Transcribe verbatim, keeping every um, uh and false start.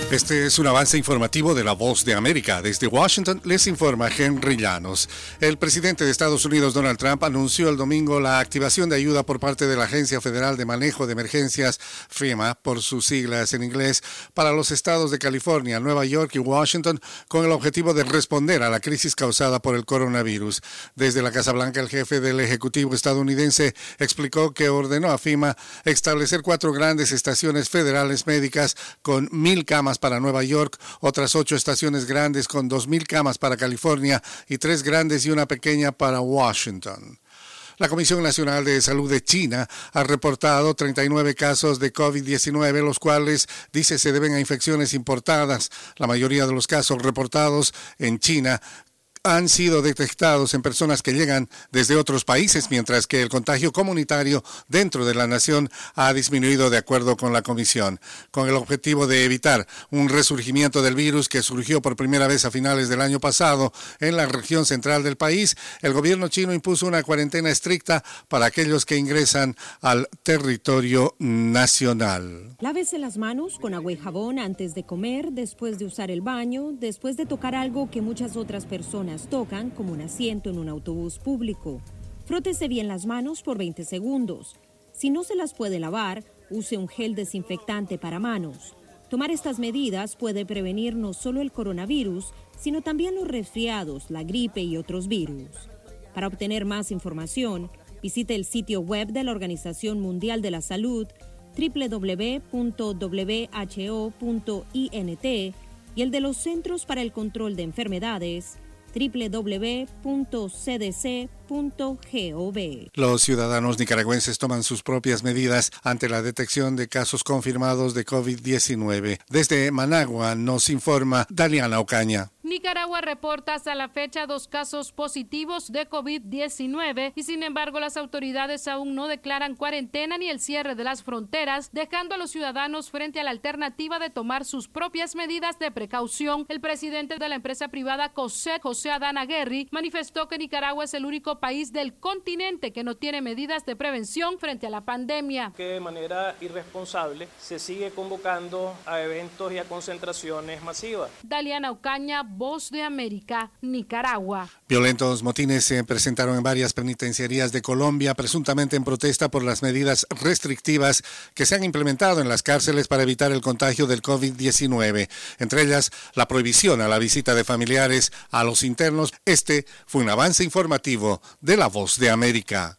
Este es un avance informativo de La Voz de América. Desde Washington les informa Henry Llanos. El presidente de Estados Unidos, Donald Trump, anunció el domingo la activación de ayuda por parte de la Agencia Federal de Manejo de Emergencias, FEMA, por sus siglas en inglés, para los estados de California, Nueva York y Washington, con el objetivo de responder a la crisis causada por el coronavirus. Desde la Casa Blanca, el jefe del Ejecutivo estadounidense explicó que ordenó a FEMA establecer cuatro grandes estaciones federales médicas con mil camas para Nueva York, otras ocho estaciones grandes con dos mil camas para California y tres grandes y una pequeña para Washington. La Comisión Nacional de Salud de China ha reportado treinta y nueve casos de COVID diecinueve, los cuales, dice, se deben a infecciones importadas. La mayoría de los casos reportados en China han sido detectados en personas que llegan desde otros países, mientras que el contagio comunitario dentro de la nación ha disminuido de acuerdo con la comisión. Con el objetivo de evitar un resurgimiento del virus que surgió por primera vez a finales del año pasado en la región central del país, el gobierno chino impuso una cuarentena estricta para aquellos que ingresan al territorio nacional. Lávese las manos con agua y jabón antes de comer, después de usar el baño, después de tocar algo que muchas otras personas tocan, como un asiento en un autobús público. Frótese bien las manos por veinte segundos. Si no se las puede lavar, use un gel desinfectante para manos. Tomar estas medidas puede prevenir no solo el coronavirus, sino también los resfriados, la gripe y otros virus. Para obtener más información, visite el sitio web de la Organización Mundial de la Salud, doble u doble u doble u punto w h o punto i n t, y el de los Centros para el Control de Enfermedades, doble u doble u doble u punto c d c punto gov. Los ciudadanos nicaragüenses toman sus propias medidas ante la detección de casos confirmados de COVID diecinueve. Desde Managua nos informa Daliana Ocaña. Nicaragua reporta hasta la fecha dos casos positivos de COVID diecinueve y sin embargo las autoridades aún no declaran cuarentena ni el cierre de las fronteras, dejando a los ciudadanos frente a la alternativa de tomar sus propias medidas de precaución. El presidente de la empresa privada COSEC, José Adán Aguirre, manifestó que Nicaragua es el único país del continente que no tiene medidas de prevención frente a la pandemia. Que de manera irresponsable se sigue convocando a eventos y a concentraciones masivas. Daliana Ocaña, Voz de América, Nicaragua. Violentos motines se presentaron en varias penitenciarías de Colombia, presuntamente en protesta por las medidas restrictivas que se han implementado en las cárceles para evitar el contagio del COVID diecinueve. Entre ellas, la prohibición a la visita de familiares a los internos. Este fue un avance informativo de La Voz de América.